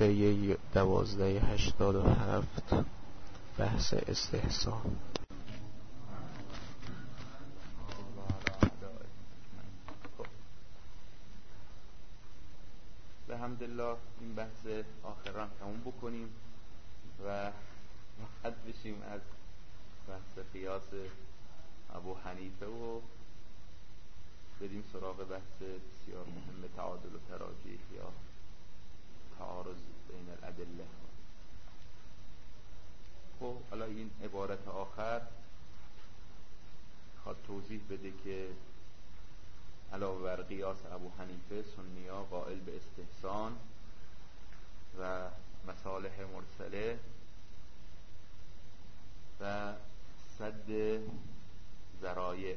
جلسه 1287 بحث استحسان. به حمدالله این بحث آخران تموم بکنیم و راحت بشیم از بحث قیاس ابو حنیفه و بریم سراغ بحث بسیار مهم تعادل و تراجیح یا تعارض بین الادله. خب حالا این عبارت آخر خواهد توضیح بده که علاوه بر قیاس ابو حنیفه سنی‌ها قائل به استحسان و مصالح مرسله و سد ذرایع،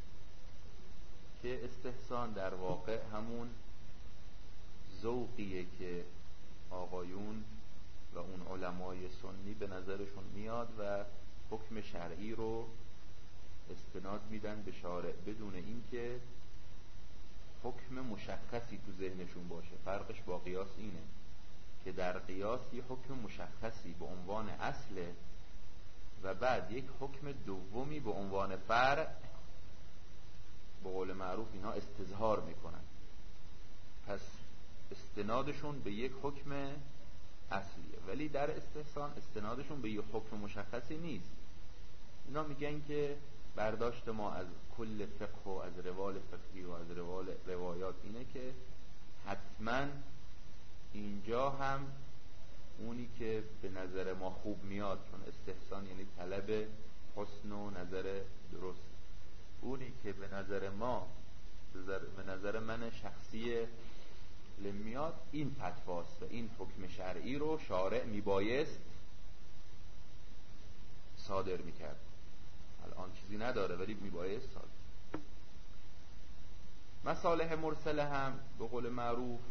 که استحسان در واقع همون ذوقیه که آقایون و اون علمای سنی به نظرشون میاد و حکم شرعی رو استناد میدن به شارع بدون اینکه حکم مشخصی تو ذهنشون باشه. فرقش با قیاس اینه که در قیاس یه حکم مشخصی به عنوان اصله و بعد یک حکم دومی به عنوان فرع، به قول معروف اینا استظهار میکنن. پس استنادشون به یک حکم اصلیه، ولی در استحسان استنادشون به یک حکم مشخصی نیست. اینا میگن که برداشت ما از کل فقه و از روال فقهی و از روایات اینه که حتما اینجا هم اونی که به نظر ما خوب میاد، چون استحسان یعنی طلب حسن و نظر درست، اونی که به نظر ما به نظر من شخصی میاد این فتواست و این حکم شرعی رو شارع میبایست صادر میکرد. الان چیزی نداره ولی میبایست صادر. مصالح مرسله هم به قول معروف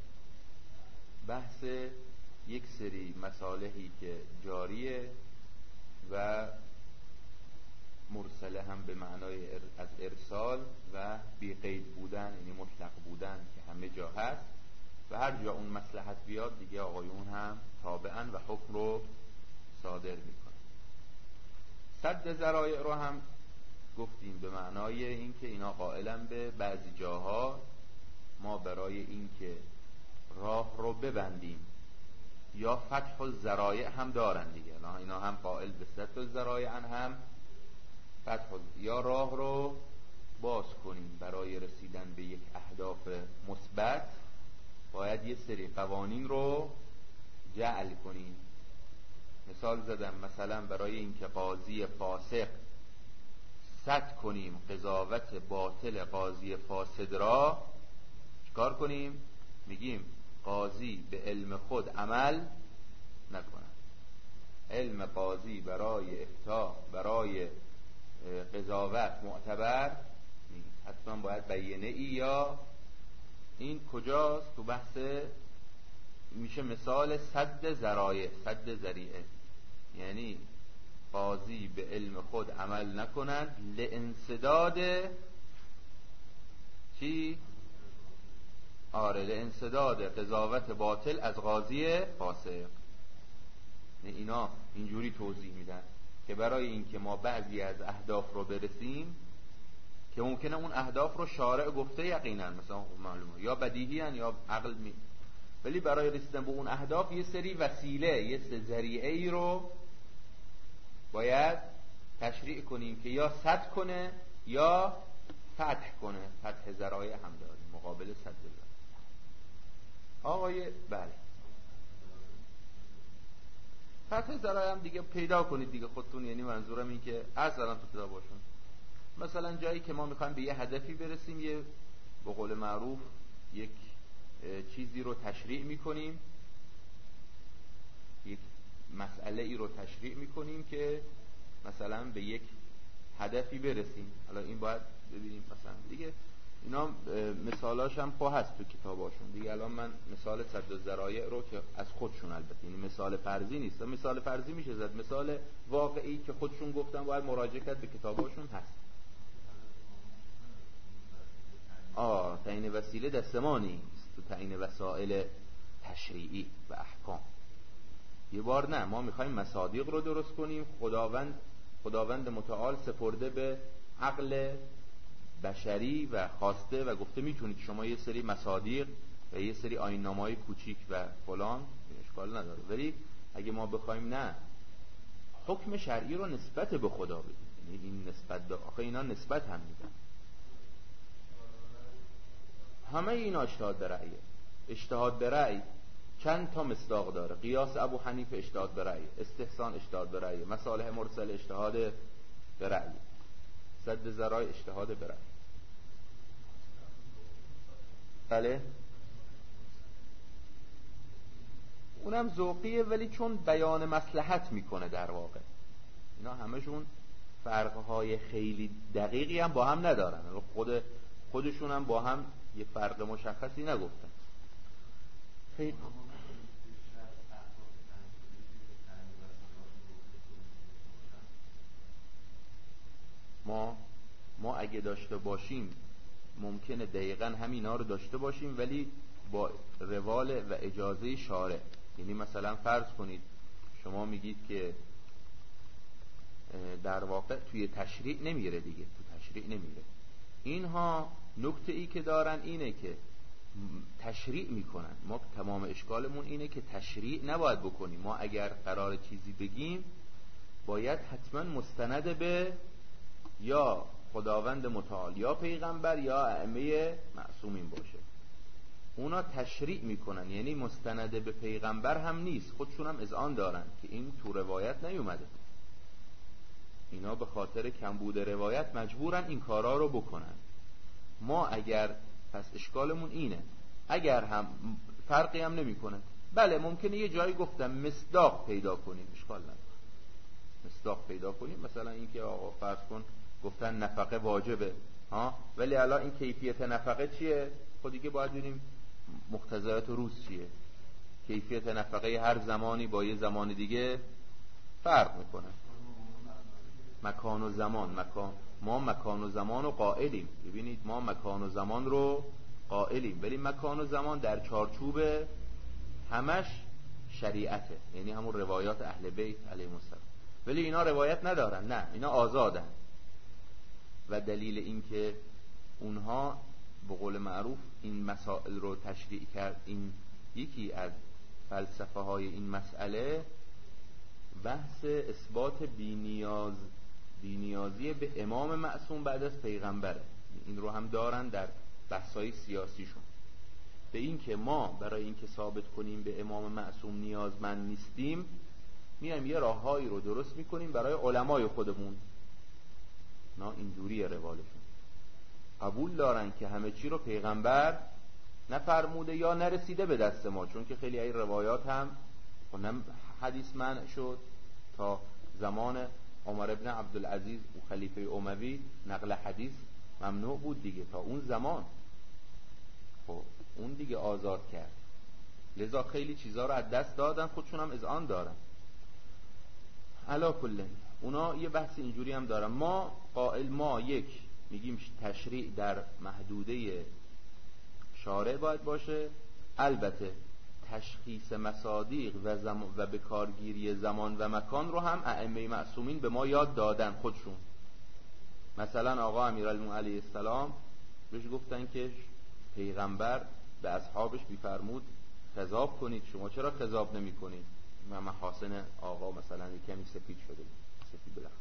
بحث یک سری مصالحی که جاریه و مرسله هم به معنای از ارسال و بی قید بودن، یعنی مطلق بودن که همه جا هست و هر جا اون مصلحت بیاد دیگه آقایون هم تابعن و حکم رو صادر میکنن. سد ذرایع رو هم گفتیم به معنای این که اینا قائلن به بعضی جاها ما برای این که راه رو ببندیم یا فتح الذرایع هم دارن دیگه، اینا هم قائل به سد الذرایع هم فتح یا راه رو باز کنیم. برای رسیدن به یک اهداف مثبت باید یه سری قوانین رو جعل کنیم. مثال زدم، مثلا برای اینکه قاضی فاسق سد کنیم قضاوت باطل قاضی فاسد را، چیکار کنیم؟ میگیم قاضی به علم خود عمل نکنه. علم قاضی برای افتاء برای قضاوت معتبر نیست، حتما باید بیینه ای. یا این کجاست؟ تو بحث میشه مثال سد ذرایع، سد ذریعه، یعنی قاضی به علم خود عمل نکنند لانسداد چی؟ لانسداد قضاوت باطل از قاضی فاسق. اینا اینجوری توضیح میدن که برای اینکه ما بعضی از اهداف رو برسیم که ممکنه اون اهداف رو شارع گفته یقینا مثلا معلومه یا بدیهی ان یا عقل ولی برای رسیدن به اون اهداف یه سری وسیله، یه سری ذریعه‌ای رو باید تشریع کنیم که یا سد کنه یا فتح کنه. فتح ذرایع هم داریم مقابل سد ذرایع. آقای بله فتح ذرایع هم دیگه پیدا کنید دیگه خودتون، یعنی منظورم این که اصلا تو کتاباشون مثلا جایی که ما میخوایم به یه هدفی برسیم، یه به قول معروف یک چیزی رو تشریع میکنیم، یک مسئله ای رو تشریع میکنیم که مثلا به یک هدفی برسیم. حالا این باید ببینیم مثلا دیگه اینا مثالاش هم هست تو کتاباشون دیگه. الان من مثال سد الذرایع رو که از خودشون، البته این مثال فرضی نیست، مثال فرضی میشه زد، مثال واقعی که خودشون گفتن باید مراجعه کرد به کتاباشون هست. تعیین وسیله دست ما نیست، تو تعیین وسائل تشریعی و احکام. یه بار نه، ما میخوایم مصادیق رو درست کنیم. خداوند متعال سپرده به عقل بشری و خواسته و گفته میتونید شما یه سری مصادیق و یه سری آیین‌نامه‌های کوچیک و فلان، اشکال نداره. ولی اگه ما بخوایم نه، حکم شرعی رو نسبت به خدا بدیم، یعنی این نسبت آخه اینا نسبت هم میدن، همه اینا اجتهاد به رأیه. اجتهاد به رأی چند تا مصداق داره. قیاس ابو حنیفه اجتهاد به رأی، استحسان اجتهاد به رأی، مصالح مرسل اجتهاد به رأی، سد ذرایع اجتهاد به رأی. بله اونم ذوقیه، ولی چون بیان مصلحت میکنه در واقع. اینا همشون فرقهای خیلی دقیقی هم با هم ندارن، خودشون هم با هم یه فرق مشخصی نگفتن. خیلی ما اگه داشته باشیم ممکنه دقیقاً همینا رو داشته باشیم، ولی با روال و اجازه شارع. یعنی مثلا فرض کنید شما میگید که در واقع توی تشریع نمیره دیگه، تو تشریع نمیره. اینها نکته ای که دارن اینه که تشریع میکنن. ما تمام اشکالمون اینه که تشریع نباید بکنیم. ما اگر قرار چیزی بگیم باید حتما مستند به یا خداوند متعال یا پیغمبر یا ائمه معصومین باشه. اونا تشریع میکنن، یعنی مستند به پیغمبر هم نیست، خودشون هم اذعان دارن که این تو روایت نیومده. اینا به خاطر کمبود روایت مجبورن این کارا رو بکنن. ما اگر پس اشکالمون اینه، اگر هم فرقی هم نمیکنه، بله ممکنه یه جایی گفتم مصداق پیدا کنیم، اشکال نداره مصداق پیدا کنیم. مثلا اینکه آقا فرض کن گفتن نفقه واجبه ولی الان این کیفیت نفقه چیه؟ خود دیگه باید ببینیم مقتضیات روز چیه. کیفیت نفقه هر زمانی با یه زمان دیگه فرق میکنه. مکان و زمان، ما مکان و زمان رو قائلیم. ببینید ما مکان و زمان رو قائلیم، ولی مکان و زمان در چارچوب همش شریعته، یعنی همون روایات اهل بیت علیهم السلام. ولی اینا روایت ندارن، نه اینا آزادن. و دلیل این که اونها به قول معروف این مسائل رو تشریع کرد، این یکی از فلسفه های این مسئله بحث اثبات بی‌نیازی به امام معصوم بعد از پیغمبره. این رو هم دارن در بحث‌های سیاسیشون، به این که ما برای این که ثابت کنیم به امام معصوم نیازمند نیستیم، میایم یه راههایی رو درست میکنیم برای علمای خودمون. نه اینجوریه روالشون، قبول دارن که همه چی رو پیغمبر نفرموده یا نرسیده به دست ما، چون که خیلی این روایات هم حدیث منع شد. تا زمان عمر ابن عبدالعزیز و خلیفه اموی نقل حدیث ممنوع بود دیگه، تا اون زمان. خب اون دیگه آزاد کرد، لذا خیلی چیزا رو از دست دادن، خودشون هم اذعان دارن. علا کلن اونا یه بحث اینجوری هم دارن. ما یک میگیم تشریع در محدوده شارع باید باشه، البته تشخیص مصادیق و به کارگیری زمان و مکان رو هم ائمه معصومین به ما یاد دادن خودشون. مثلا آقا امیرالمومنین علیه السلام بهش گفتن که پیغمبر به اصحابش میفرمود خضاب کنید، شما چرا خضاب نمی کنید؟ و محاسن آقا مثلا کمی سفید شده، سفید بلخ.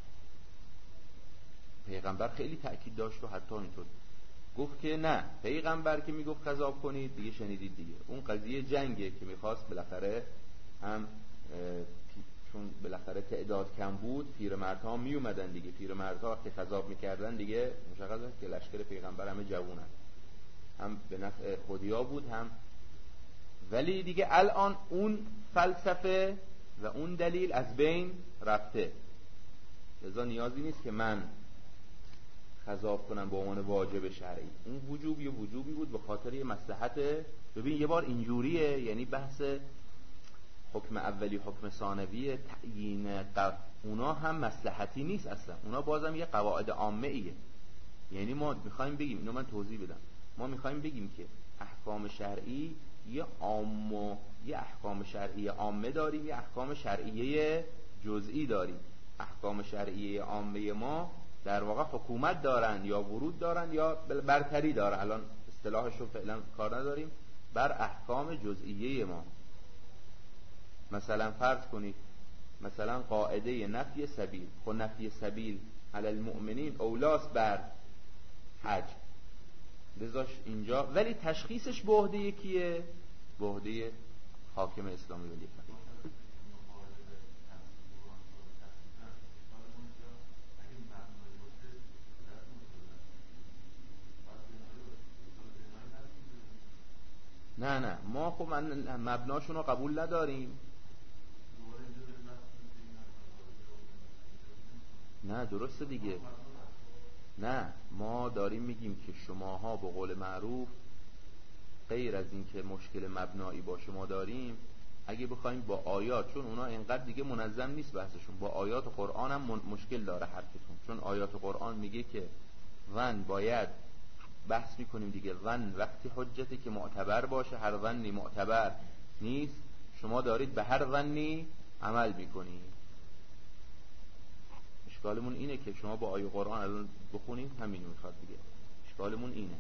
پیغمبر خیلی تأکید داشت و حتی اینطور گفت که نه، پیغمبر که میگفت خضاب کنید دیگه شنیدید دیگه. اون قضیه جنگه که میخواست بالاخره هم چون بالاخره تعداد کم بود پیرمردها می اومدن دیگه. پیرمردها که خضاب میکردن دیگه مشخصه که لشکر پیغمبر همه جوونن، هم به نفع خودیا بود هم. ولی دیگه الان اون فلسفه و اون دلیل از بین رفته، لذا نیازی نیست که من خضاب کنم به عنوان واجب شرعی. اون وجوبی بود به خاطر یه مصلحت. ببین یه بار اینجوریه، یعنی بحث حکم اولی حکم ثانوی تعیین اونا هم مصلحتی نیست اصلا، اونا بازم یه قواعد عامه ایه. یعنی ما میخوایم بگیم، اینو من توضیح بدم، ما میخوایم بگیم که احکام شرعی یه عام و یه احکام شرعی عامه داریم، یه احکام شرعیه جزئی داریم. احکام شرعیه عامه ما در واقع حکومت دارن یا ورود دارن یا برتری دارن، الان اصطلاحش رو فعلا کار نداریم، بر احکام جزئیه ما. مثلا فرض کنید مثلا قاعده نفی سبیل، خب نفی سبیل علی المؤمنین اولاس بر حج، بذاش اینجا، ولی تشخیصش به عهده یکیه، به عهده حاکم اسلامی ولی فقیه. نه ما خب مبناشون رو قبول نداریم. نه درسته دیگه، نه ما داریم میگیم که شماها به قول معروف غیر از این که مشکل مبنایی با شما داریم، اگه بخوایم با آیات، چون اونا اینقدر دیگه منظم نیست بحثشون، با آیات قرآن هم مشکل داره حرفتون، چون آیات قرآن میگه که ون باید بحث میکنیم دیگه، ون وقتی حجتی که معتبر باشه، هر ونی معتبر نیست، شما دارید به هر ونی عمل میکنید. اشکالمون اینه که شما با آیه قرآن الان بخونیم همین میخواد دیگه، اشکالمون اینه.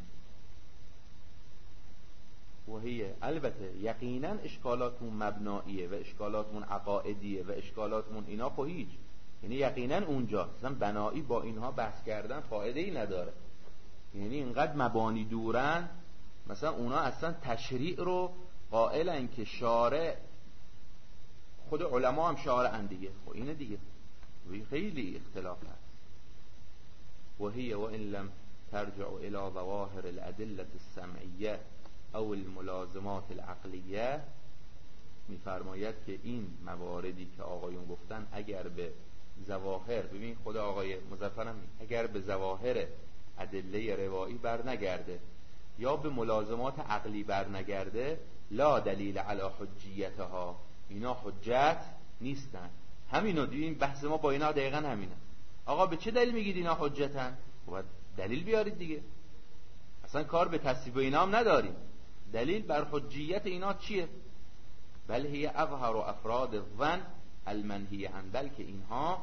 وحیه البته یقینا اشکالاتمون مبناییه و اشکالاتمون عقائدیه و اشکالاتمون اینا خب هیچ، یعنی یقینا اونجا مثلا بنایی با اینها بحث کردن فایده ای نداره، یعنی اینقدر مبانی دورن، مثلا اونا اصلا تشریع رو قائلن که شارع، خود علما هم شارعن دیگه، خب اینه دیگه، خیلی اختلاف هست. وهي وإن لم ترجع إلى ظواهر الأدلة السمعية او الملازمات العقلیه، میفرماید که این مواردی که آقایون گفتن اگر به ظواهر، ببین خود آقای مظفرم اگر به ظواهر ادله روایی بر نگرده یا به ملازمات عقلی بر نگرده، لا دلیل علی حجیتها، اینا حجت نیستن. همینو دیدین بحث ما با اینا دقیقا همینه. آقا به چه دلیل میگید اینا حجتن؟ خب دلیل بیارید دیگه، اصلا کار به تصویب اینا هم نداریم، دلیل بر حجیت اینا چیه؟ بل هی اظهر افراد الظن المنهی عن، بلکه اینها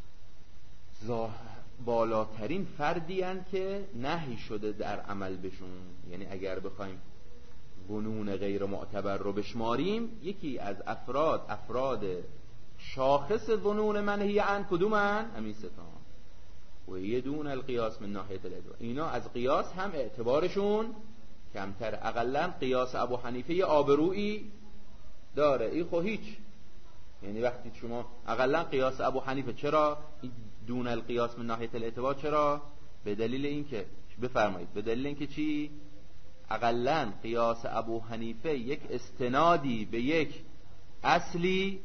بالاترین فردی هستند که نهی شده در عمل بشون. یعنی اگر بخوایم ظنون غیر معتبر رو بشماریم، یکی از افراد شاخص ظنون منهی عن کدومن؟ همین ستان. و یدون القیاس من ناحیه الادعاء، اینا از قیاس هم اعتبارشون کمتر، اقلا قیاس ابو حنیفه یه آبرویی داره، این خب هیچ. یعنی وقتی شما اقلا قیاس ابو حنیفه، چرا دون القیاس من ناحیه الاعتبار؟ چرا؟ به دلیل اینکه بفرمایید، به دلیل اینکه چی؟ اقلا قیاس ابو حنیفه یک استنادی به یک اصلی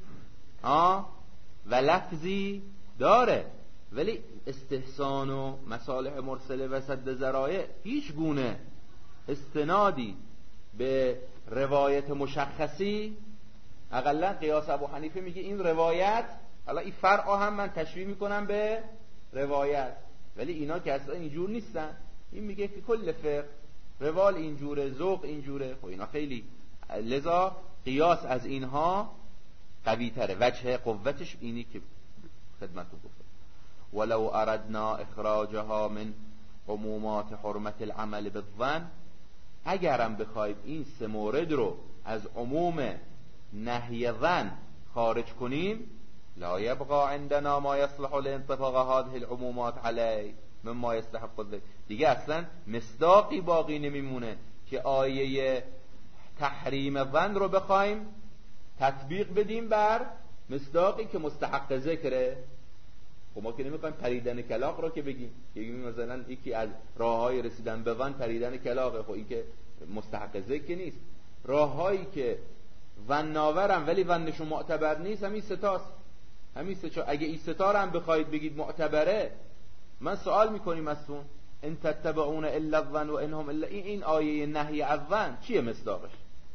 و لفظی داره، ولی استحسان و مصالح مرسله و سد ذرایع هیچ گونه استنادی به روایت مشخصی. اقلا قیاس ابو حنیفه میگه این روایت، حالا این فرع هم من تشبیه میکنم به روایت، ولی اینا که اصلا اینجور نیستن. این میگه که کل فقه روال اینجوره، ذوق اینجوره، خب اینا خیلی، لذا قیاس از اینها قوی تره، وجه قوتش اینی که خدمتو گفتم. ولو اردنا اخراجها من عمومات حرمت العمل بالظن، اگرم بخوایم این سه مورد رو از عموم نهی ظن خارج کنیم، لا یبقى عندنا ما یصلح لانطباق هذه العمومات علی مما یستحق الذکر، دیگه اصلا مصداقی باقی نمیمونه که آیه تحریم ظن رو بخوایم تطبیق بدیم بر مصداقی که مستحق ذکره. خب ما که نمیخوایم پریدن کلاغ رو که بگیم مثلا یکی از راههای رسیدن به ظن پریدن کلاغه، خب این که مستحق ذکر نیست. راههایی که ظن آورن ولی ظنشون معتبر نیست، همین ستاست، همین سه. اگه این ستا رو هم بخواید بگید معتبره، من سوال میکنیم ازتون ان تتبعون الا الظن و انهم الا، این آیه نهی از ظن چیه مصداقش؟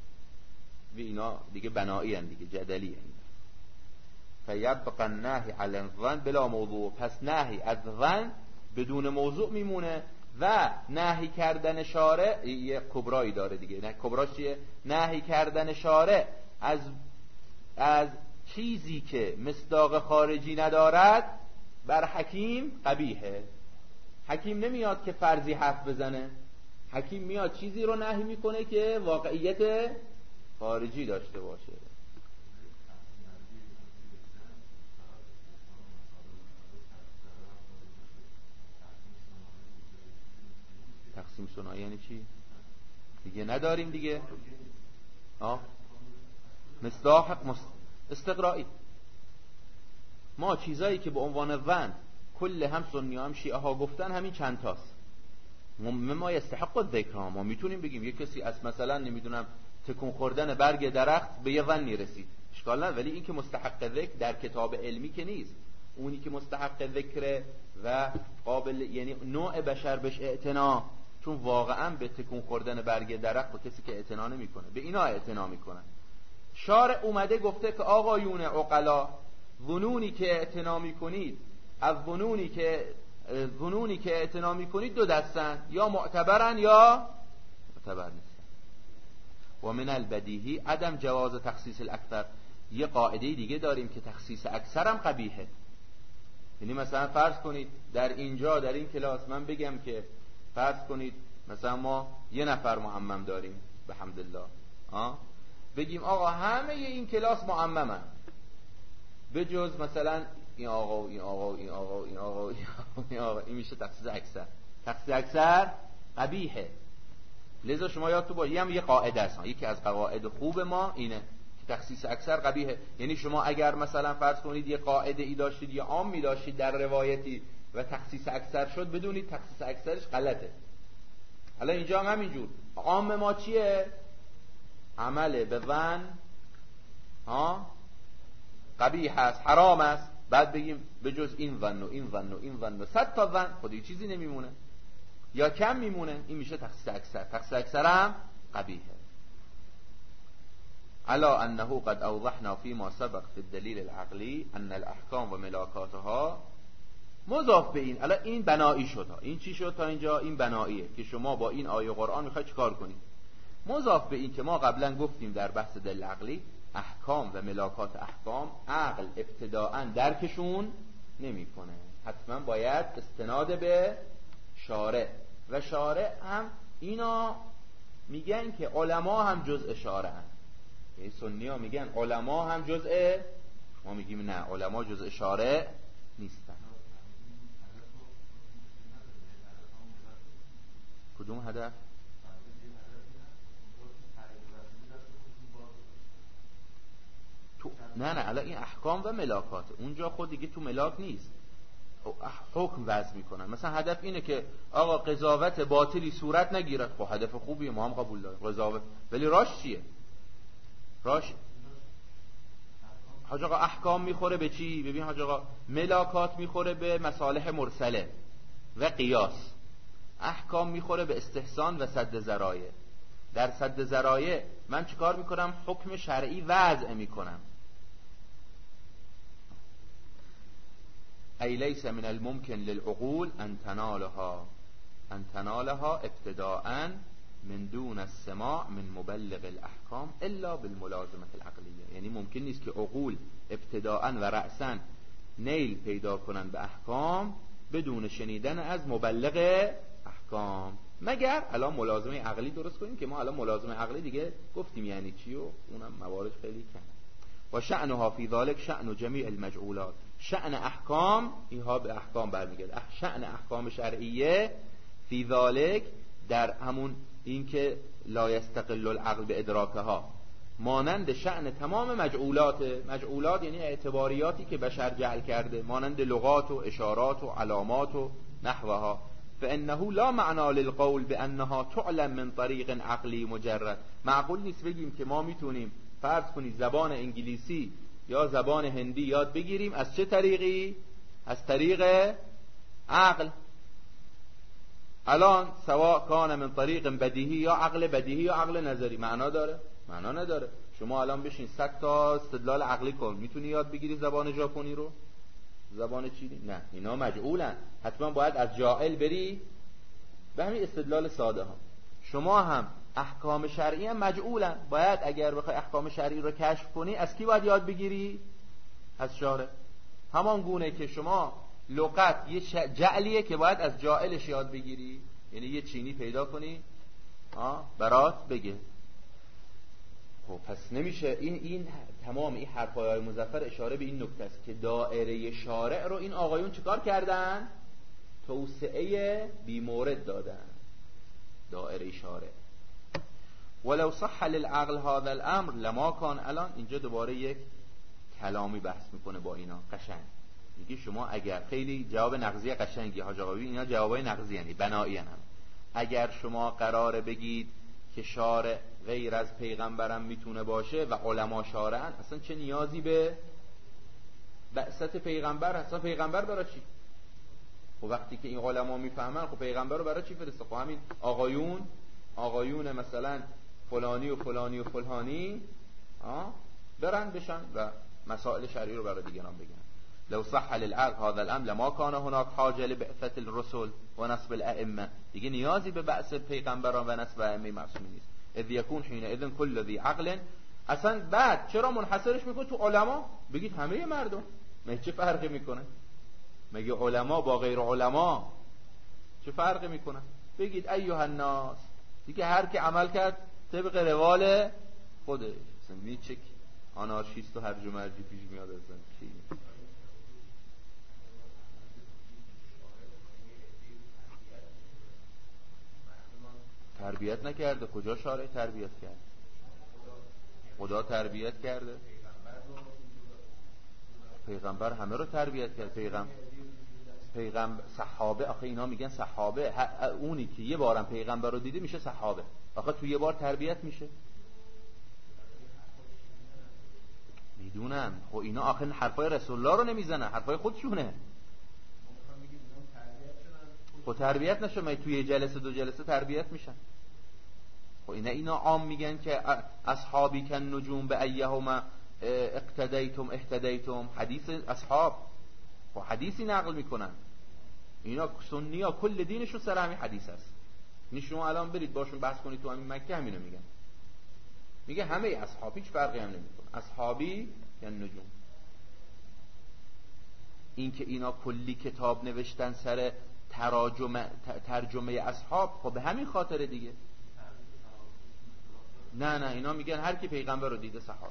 و اینا دیگه بنایی ان دیگه، جدلی ان. فیبقى النهی علی الظن بلا موضوع، پس نهی از ظن بدون موضوع میمونه. و نهی کردن شارع یه کبرایی داره دیگه. نه کبراش چیه؟ نهی کردن شارع از چیزی که مصداق خارجی ندارد بر حکیم قبیحه. حکیم نمیاد که فرضی حرف بزنه، حکیم میاد چیزی رو نهی میکنه که واقعیت خارجی داشته باشه. تقسیم ثنایی یعنی چی؟ دیگه نداریم دیگه. مصداق استقرائی. ما چیزایی که به عنوان ون کل هم سنی هم شیعه ها گفتن همین چند تاست. ما یستحق الذکر، ما میتونیم بگیم یه کسی از مثلا نمیدونم تکون خوردن برگ درخت به یه ونی رسید، اشکال نداره، ولی این که مستحق ذکر در کتاب علمی که نیست. اونی که مستحق ذکر و قابل یعنی نوع بشر بهش اعتنا، چون واقعا به تکون خوردن برگ درخت با کسی که اعتنا نمیکنه به اینا اعتنا میکنن. شارع اومده گفته که آقایون عقلا، ظنونی که اعتنا میکنید از ظنونی که اعتنا میکنید دو دستن، یا معتبرن یا معتبر نیستن. و من البدیهی عدم جواز تخصیص الاکثر. یه قاعده دیگه داریم که تخصیص اکثر هم قبیحه. یعنی مثلا فرض کنید در اینجا در این کلاس من بگم که فرض کنید مثلا ما یه نفر معمم داریم بحمدالله، بگیم آقا همه این کلاس معممن به جز مثلا این آقا و این آقا و این آقا و این آقا و این آقا، این میشه تخصیص اکثر. تخصیص اکثر قبیحه. لذا شما یاد تو با هم یه قاعده است، یکی از قواعد خوب ما اینه که تخصیص اکثر قبیحه. یعنی شما اگر مثلا فرض کنید یه قاعده ای داشتید یا عامی داشتید در روایتی و تخصیص اکثر شد، بدونید تخصیص اکثرش غلطه. الان اینجا هم همینجور عام ما چیه؟ عمل به ظن قبیح است، حرام است. بعد بگیم به جز این ظن و این ظن و این ظن و 100 تا ظن خودی چیزی نمیمونه یا کم میمونه. این میشه تخصیص اکثر. تخصیص اکثر هم قبیحه. الا انه قد اوضحنا فيما سبق في الدلیل العقلی ان الاحکام و ملاکاتها مضاف به این. الان این بنایی شد. این چی شد تا اینجا؟ این بناییه که شما با این آیه قرآن میخواید چیکار کنید. مضاف به این که ما قبلا گفتیم در بحث دلیل عقلی احکام و ملاکات احکام عقل ابتداءً درکشون نمیکنه، حتما باید استناد به شارع. و شارع هم اینا میگن که علما هم جزء شارع هن. یعنی سنی ها میگن علما هم جزء، ما میگیم نه، علما جزء شارع نیستن. کدوم هدف؟ نه الان این احکام و ملاکات اونجا خود دیگه تو ملاک نیست، حکم وضع میکنن. مثلا هدف اینه که آقا قضاوت باطلی صورت نگیرد. خب هدف خوبیه، ما هم قبول داریم قضاوت، ولی راش چیه؟ راش حاج آقا احکام میخوره به چی؟ ببین حاج آقا ملاکات میخوره به مصالح مرسله و قیاس، احکام میخوره به استحسان و سد ذرایع. در سد ذرایع من چیکار میکنم؟ حکم شرعی وضع میکنم. ای لیس من الممکن للعقول ان تنالها ابتداءً من دون السماع من مبلغ الاحکام الا بالملازمه العقلیه. یعنی ممکن نیست که عقول ابتداءً و رأساً نیل پیدا کنن به احکام بدون شنیدن از مبلغ احکام، مگر الان ملازمه عقلی درست کنیم که ما الان ملازمه عقلی دیگه گفتیم یعنی چی و اونم موارد خیلی کم. و شأنها فی ذلک شأن جمیع المجعولات. شأن احکام اینها به احکام برمیگرده. شأن احکام شرعیه فی ذلک در همون این که لا یستقل العقل به ادراکها، مانند شأن تمام مجعولات یعنی اعتباریاتی که بشر جعل کرده، مانند لغات و اشارات و علامات و نحوها. فانه لا معنی للقول بانها تعلم من طریق عقلی مجرد. معقول نیست بگیم که ما میتونیم فرض کنید زبان انگلیسی یا زبان هندی یاد بگیریم از چه طریقی؟ از طریق عقل. الان سواء کان من طریق بدیهی یا عقل بدیهی یا عقل نظری، معنا داره؟ معنا نداره. شما الان بشین 100 تا استدلال عقلی کن، میتونی یاد بگیری زبان ژاپنی رو؟ زبان چینی؟ نه، اینا مجعولن. حتما باید از جاعل بری به همین استدلال ساده ها شما هم احکام شرعی هم مجعولن. باید اگر بخوای احکام شرعی رو کشف کنی از کی باید یاد بگیری؟ از شارع. همان گونه که شما لغت یه جعلیه که باید از جاعلش یاد بگیری، یعنی یه چینی پیدا کنی برات بگه. خب پس نمیشه این تمام این حرفای مظفر اشاره به این نکته است که دایره شارع رو این آقایون چیکار کردن؟ توسعه بی مورد دادن دایره شارع. ولو صح للعقل هذا الامر لما کان. الان اینجا دوباره یک کلامی بحث میکنه با اینا قشنگ. میگه شما اگر خیلی جواب نقضی قشنگی حاج آقایی، اینا جوابای نقضی یعنی بنایی هم. اگر شما قراره بگید که شارع غیر از پیغمبرم میتونه باشه و علما شارعن، اصلا چه نیازی به بعثت پیغمبر؟ اصلا پیغمبر برای چی؟ خب وقتی که این علما میفهمن خب پیغمبر رو برای چی فرسته؟ خب همین آقایون مثلا فلانی و فلانی و فلانی برن بشن و مسائل شرعی رو برای دیگران بگن. لو صح للعقل هذا الامر لما كان هناك حاجه لبعثه الرسل و نصب الائمه. دیگه نیازی به بعث پیغمبران و نصب ائمه معصومین نیست. اذ يكون حينئذ كل ذي عقل. اصلا بعد چرا منحصرش میکنه تو علما؟ بگید همه مردم. چه فرقی میکنه؟ مگه علما با غیر علما چه فرقی میکنه؟ بگید ایها الناس. دیگه هر کی عمل کرد طبق روال خودش. مثلا می چک آنارشیست و هرج و مرجی پیش میاد اصلا چی؟ تربیت نکرده. کجا شارع تربیت کرد؟ خدا تربیت کرده. پیغمبر همه رو تربیت کرد. پیغمبر صحابه، آخه اینا میگن صحابه، اونی که یه بارم پیغمبر رو دیده میشه صحابه. آخه تو یه بار تربیت میشه؟ میدونم. خب اینا آخه حرفای رسول الله رو نمیزنن، حرفای خودشونه. خب تربیت نشه؟ ما توی جلسه دو جلسه تربیت میشن. خب اینا عام میگن که اصحابی کن نجوم به ایهما اقتدیتم اهتدیتم. حدیث اصحاب و حدیثی نقل میکنن. اینا سنی ها کل دینشون سر همین حدیث است. شما الان برید باشون بحث کنید تو همین مکه همینو میگن. میگه همه اصحاب هیچ فرقی هم نمیکنه. اصحابی یعنی نجوم. این که اینا کلی کتاب نوشتن سر ترجمه اصحاب، خب به همین خاطر دیگه. نه اینا میگن هر کی پیغمبر رو دیده صحابه.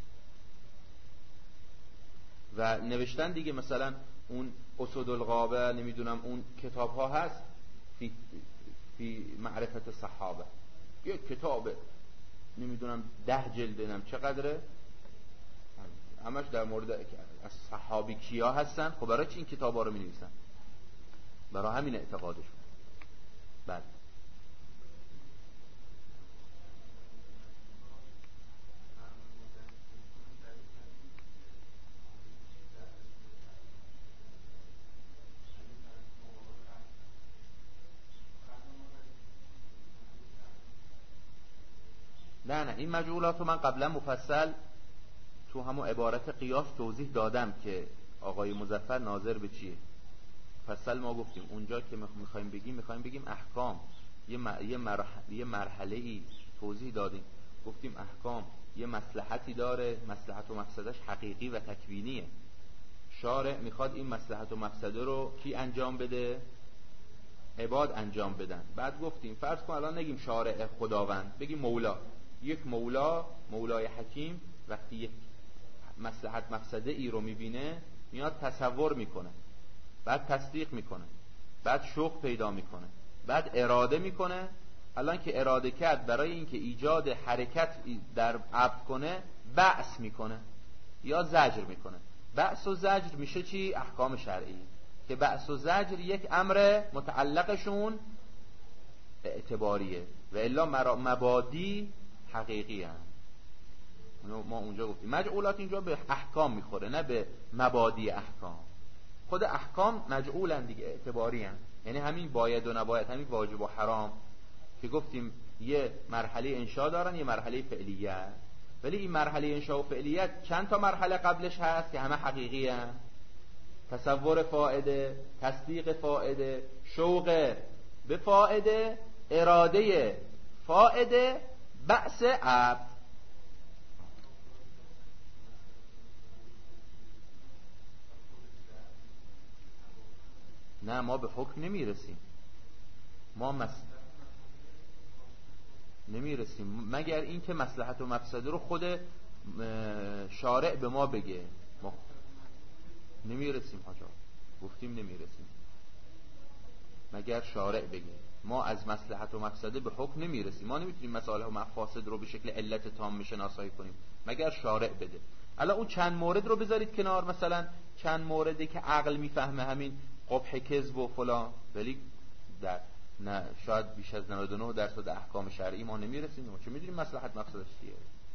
و نوشتن دیگه مثلا اون اسود الغابه نمیدونم اون کتاب ها هست فی معرفت صحابه. یک کتابه نمیدونم 10 جلد نم چقدره، همش در مورد از صحابی کیا هستن. خب برای چی این کتاب ها رو می نویسن؟ برای همین اعتقادشون. بعد نه این مجعولات رو من قبلا مفصل تو همون عبارت قیاس توضیح دادم که آقای مظفر ناظر به چیه. مفصل ما گفتیم اونجا که میخوایم بگیم احکام یه مرحله ای توضیح دادیم. گفتیم احکام یه مصلحتی داره، مصلحت و مفسدش حقیقی و تکوینیه. شارع میخواد این مصلحت و مفسده رو کی انجام بده؟ عباد انجام بدن. بعد گفتیم فرض کن الان نگیم شارع خداوند، بگیم مولا. یک مولای حکیم وقتی یک مصلحت مفسده ای رو میبینه میاد تصور میکنه، بعد تصدیق میکنه، بعد شوق پیدا میکنه، بعد اراده میکنه. الان که اراده کرد برای اینکه ایجاد حرکت در عبد کنه بعث میکنه یا زجر میکنه. بعث و زجر میشه چی؟ احکام شرعی. که بعث و زجر یک امر متعلقشون اعتباریه و الا مبادی حقیقی هم. ما اونجا گفتیم مجعولات اینجا به احکام میخوره نه به مبادی احکام. خود احکام مجعولن دیگه، اعتباری هم. یعنی همین باید و نباید، همین واجب و حرام که گفتیم یه مرحله انشا دارن یه مرحله فعلیت. ولی این مرحله انشا و فعلیت چند تا مرحله قبلش هست که همه حقیقی هم. تصور فائده، تصدیق فائده، شوق به فائده اراده فائده بأس عبد. نه ما به حکم نمیرسیم، ما نمیرسیم مگر اینکه مصلحت و مفسده رو خود شارع به ما بگه. ما نمیرسیم حاجا، گفتیم نمیرسیم مگر شارع بگه. ما از مصلحت و مفسده به حکم نمیرسیم. ما نمیتونیم مصالح و مفاسد رو به شکل علت تام شناسایی کنیم مگر شارع بده. الان اون چند مورد رو بذارید کنار، مثلا چند موردی که عقل میفهمه، همین قبح کذب و فلان، ولی در نه شاید بیش از 99% احکام شرعی ما نمیرسیم. ما چه میدونیم مصلحت مفسدش چیه؟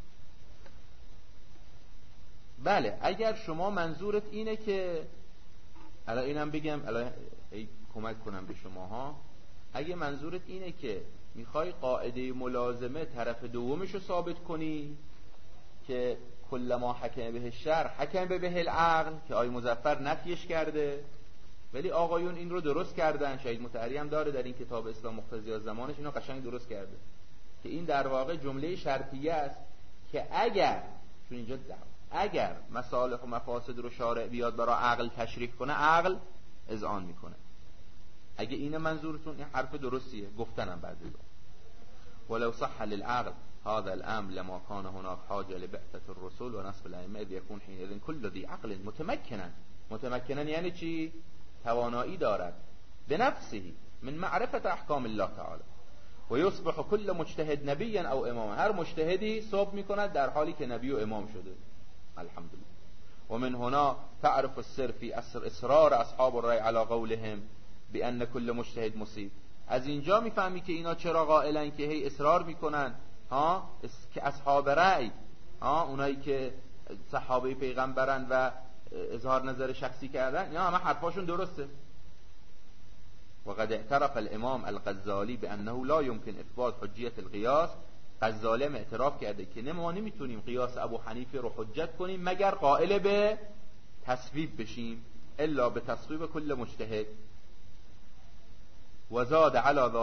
بله اگر شما منظورت اینه که الان اینم بگم، الان کمک کنم به شما ها، اگه منظورت اینه که میخوای قاعده ملازمه طرف دومش رو ثابت کنی که کلما حکم به شرع حکم به العقل، که آقای مظفر نفیش کرده ولی آقایون این رو درست کردن، شهید مطهری هم داره در این کتاب اسلام مقتضیات زمانش اینو قشنگ درست کرده که این در واقع جمله شرطیه است که اگر چون اینجا اگر مصالح و مفاسد رو شارع بیاد برای عقل تشریح کنه، عقل اذعان میکنه. اگه این منظورتون، این حرف درستیه، گفتنم بعد از ولو صح للعقل هذا الامر لما كان هناك حاجه لبعثه الرسل ونصب الائمه اذ يكون حينئذ كل ذي عقل متمكنا یعنی چی؟ توانایی دارد به نفسه من معرفت احکام الله تعالی و یصبح كل مجتهد نبیا او اماما، هر مجتهدی صبح میکند در حالی که نبی و امام شده. الحمدلله. و من هنا تعرف السر في اصرار اصحاب الرأی على قولهم بان كل مجتهد مصیب. از اینجا میفهمی که اینا چرا قائلن که هی اصرار میکنن که اصحاب رأی، اونایی که صحابه پیغمبرن و اظهار نظر شخصی کردن، اینا همه حرفاشون درسته. وقد اعترف الامام الغزالی بانه لا يمكن اثبات حجیت القیاس. غزالی هم اعتراف کرده که ما نمیتونیم قیاس ابو حنیفه رو حجت کنیم مگر قائل به تصویب بشیم، الا به تصویب کل مجتهد. وزاد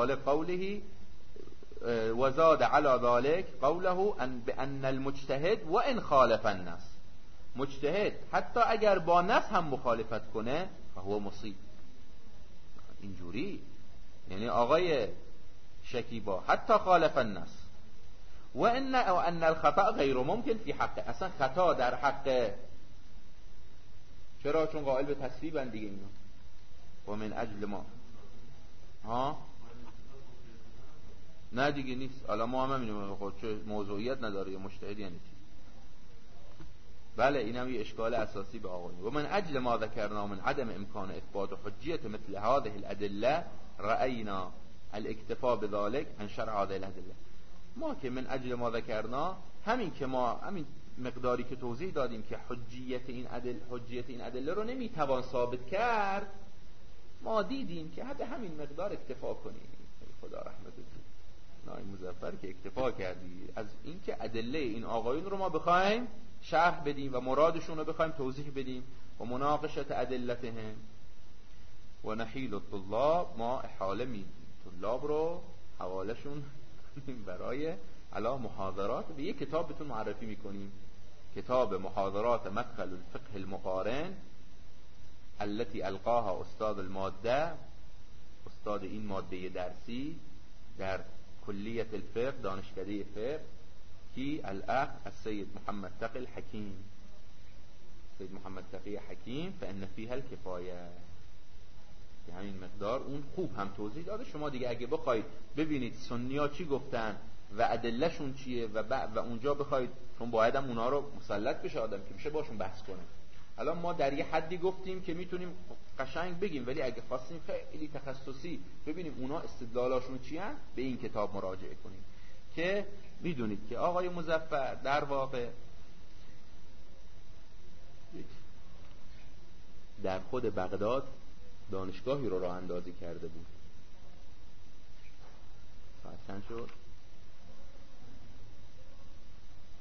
على ذلك قوله بأن المجتهد وإن خالف النص، مجتهد حتی اگر با نص هم مخالفت کنه فهو مصیب. اینجوری یعنی آقای شکیبا حتی خالف النص و ان الخطأ غیر ممکن فی حقه، اصلا خطا در حق، چرا؟ چون قائل به تصویبن دیگه اینا. و من اجل ما نه دیگه نیست. الان ما هم میدونیم خود چه موضوعیت نداره یا مجتهد یعنی چی. بله اینم یه اشکال اساسی به آقایون. و من اجل ما ذکرنا من عدم امکان اثبات و حجیت مثل هذه الادله رأینا الاکتفا بذلك عن شرع هذه الادله. ما که من اجل ما ذکرنا، همین که ما همین مقداری که توضیح دادیم که حجیت این ادله رو نمیتوان ثابت کرد، ما دیدیم که حتی همین مقدار اکتفا کنیم. خدا رحمت کنه نای مظفر که اکتفا کردی از این که ادله این آقایون رو ما بخوایم شرح بدیم و مرادشون رو بخوایم توضیح بدیم و مناقشت ادلتهم و نحیل الطلاب، ما احاله میدیم طلاب رو حوالشون برای علا محاضرات به یک کتاب بهتون معرفی میکنیم، کتاب محاضرات مدخل الفقه المقارن التي القاها استاد الماده، استاد این ماده درسی در کلیت الفقه، دانشکده فقه، کی الاخ السید محمد تقی الحکیم، سید محمد تقی حکیم، فان فیها الکفایه، که همین مقدار اون خوب هم توضیح داده. شما دیگه اگه بخواید ببینید سنی‌ها چی گفتن و ادلهشون چیه و اونجا بخواید، چون باید هم اونا رو مسلط بشه آدم که بشه باشون بحث کنه. الان ما در یه حدی گفتیم که میتونیم قشنگ بگیم، ولی اگه خواستیم خیلی تخصصی ببینیم اونا استدلالاشون چی هست، به این کتاب مراجعه کنیم که میدونید که آقای مظفر در واقع در خود بغداد دانشگاهی رو راه اندازی کرده بود. ساعت چند شد؟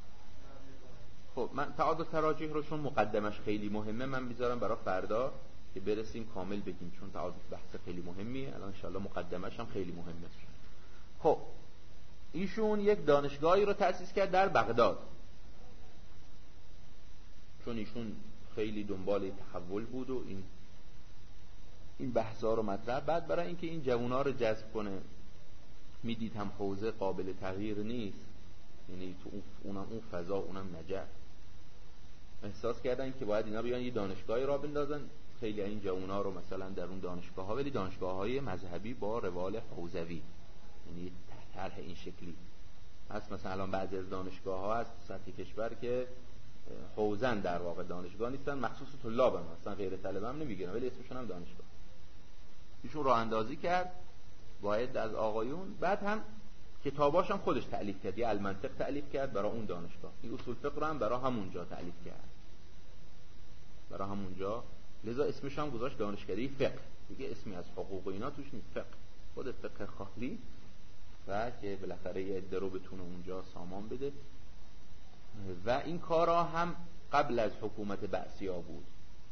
خب من تعادل تراجیح رو چون مقدمش خیلی مهمه من میذارم برای فردا که برسیم کامل بگیم، چون بحث خیلی مهمیه. الان انشالله مقدمش هم خیلی مهمه. خب ایشون یک دانشگاهی رو تأسیس کرد در بغداد، چون ایشون خیلی دنبال تحول بود و این بحثا رو مطرح. بعد برای اینکه این جوونا رو جذب کنه، میدید هم حوزه قابل تغییر نیست، یعنی تو اون فضا اونم نجف، احساس کردن که باید اینا بیان یه دانشگاهی را بندازن. خیلی این جوونا رو مثلا در اون دانشگاه‌ها، ولی دانشگاه‌های مذهبی با روال حوزوی، یعنی طرح این شکلی هست. مثلا الان بعضی از دانشگاه‌ها هست سطح کشور که حوزن، در واقع دانشگاه نیستن، مخصوص طلابن، مثلا غیر طلبه هم نمیگیرن ولی اسمشون هم دانشگاه. ایشون راه اندازی کرد باید از آقایون. بعد هم کتاباش هم خودش تألیف کرد، یه المنطق تألیف کرد برای اون دانشگاه، این اصول فقه رو هم برای همونجا تألیف کرد، برای همونجا. لذا اسمش هم گذاشت دانشکده فقه، دیگه اسمی از حقوق و اینا توش نیست، فقه، خود فقه خالی، و که بالاخره یه عده رو بتونه اونجا سامان بده. و این کارا هم قبل از حکومت بعثی‌ها بود.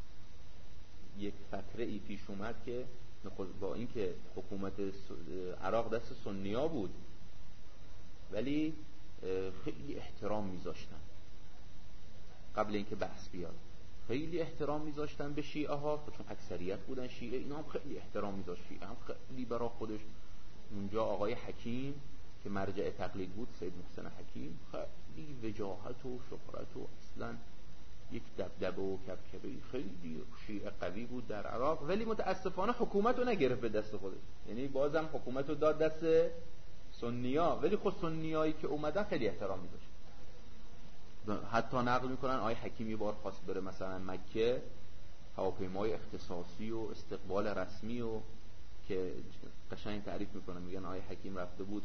یک فتره ای پیش اومد که با اینکه حکومت عراق دست سنی‌ها بود، ولی خیلی احترام میذاشتن قبل اینکه بحث بیاد، خیلی احترام میذاشتن به شیعه ها، چون اکثریت بودن شیعه، اینا هم خیلی احترام میذاشت. شیعه هم خیلی برای خودش اونجا آقای حکیم که مرجع تقلید بود، سید محسن حکیم، خیلی وجاهت و شهرت و اصلا یک دبدبه و کبکبه، خیلی شیعه قوی بود در عراق. ولی متاسفانه حکومت رو نگرفت به دست خودش، یعنی بازم حکومت رو داد دست سنیا، ولی خود سنیایی که اومدن خیلی احترام میذاشت. حتی نقل میکنن آقای حکیم یه بار خواست بره مثلا مکه، هواپیمای اختصاصی و استقبال رسمی، و که قشنگ تعریف میکنن، میگن آقای حکیم رفته بود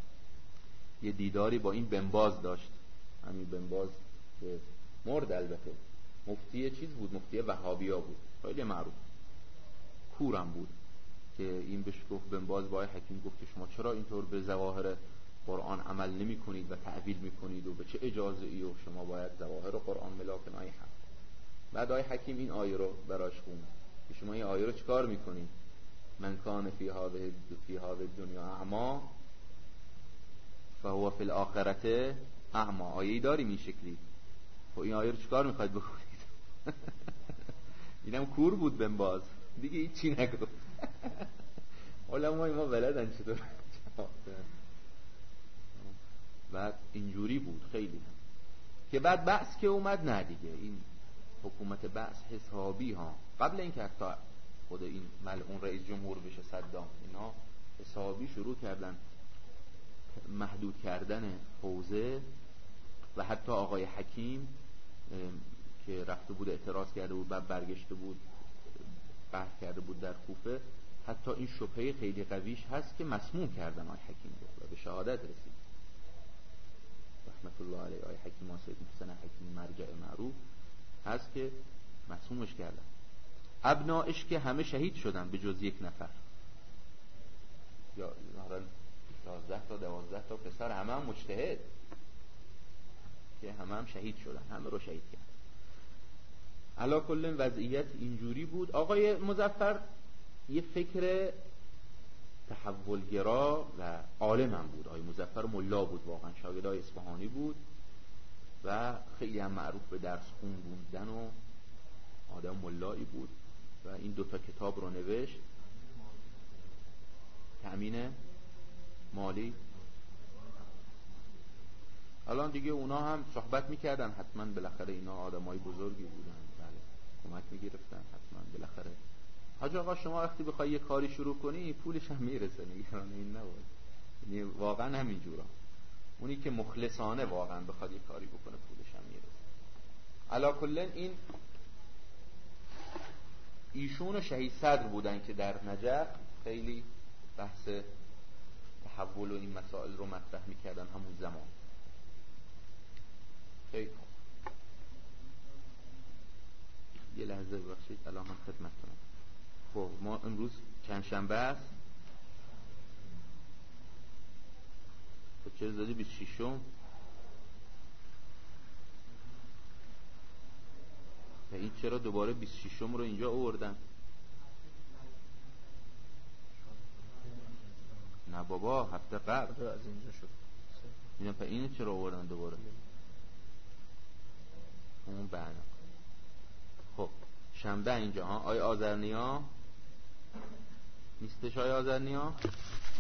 یه دیداری با این بنباز داشت، همین بنباز که مرد البته، مفتی چیز بود، مفتی وهابیا بود، خیلی معروف، کورم بود، که این بهش گفت بنباز با آقای حکیم گفت که شما چرا اینطور به ظواهر قرآن عمل نمی کنید و تعویل می کنید و به چه اجازه ای، و شما باید ظواهر قرآن ملاک نای حق. بعد آقای حکیم این آیه رو براش خوند که شما این آیه رو چیکار میکنید؟ من کان فی هذه الدنیا اعما فهو فی الاخرة اعما. آیه‌ای داریم این شکلی، خب این آیه رو چیکار میخواید بکنید؟ اینم کور بود بنباز دیگه، هیچی نگفت. علمای ما بلدن چطور. بعد اینجوری بود خیلی هم. که بعد بحث که اومد، نه دیگه این حکومت بحث حسابی ها، قبل اینکه حتی خود این ملعون رئیس جمهور بشه صدام، اینا حسابی شروع کردن محدود کردن حوزه. و حتی آقای حکیم که رفته بود اعتراض کرده بود، بعد برگشته بود قهر کرده بود در کوفه، حتی این شبهه خیلی قویش هست که مسموم کردن آقای حکیم رو و به شهادت رسید رحمت الله علیه. آقای حکیم سید محسن حکیم مرجع معروف هست که مسمومش کردن. ابنائش که همه شهید شدن به جز یک نفر، یا 11 تا 12 تا پسر، همه هم مجتهد که همه هم شهید شدن، همه رو شهید کرد. علا کل وضعیت اینجوری بود. آقای مظفر یه فکر تحولگرا و عالم هم بود. آقای مظفر ملا بود، واقعا شاگرد آقای اصفهانی بود و خیلی هم معروف به درس خوندن و آدم ملایی بود و این دوتا کتاب رو نوشت. تأمین مالی، الان دیگه اونا هم صحبت میکردن، حتما بالاخره اینا آدمای بزرگی بودن، بله کمک میگرفتن حتما بالاخره. حاج آقا شما وقتی بخوای یه کاری شروع کنی پولش هم میرسه، نگران این نباش. یعنی واقعا همین جورا، اونی که مخلصانه واقعا بخواد یه کاری بکنه پولش هم میرسه. علا کلن این ایشون شهید صدر بودن که در نجف خیلی بحث تحول و این مسائل رو مطرح میکردن همون زمان. خیلی یه لحظه ببخشید الان هم خدمتتونم. خب ما امروز چند شنبه است؟ خب چرا زدی 26م؟ و این چرا دوباره 26م رو اینجا آوردن؟ نه بابا هفته قبل از اینجا شد. میگم پس اینو چرا آوردن دوباره؟ اون بعد خب شنبه اینجا ها. آی آذرنیا نیستش؟ آی آذرنیا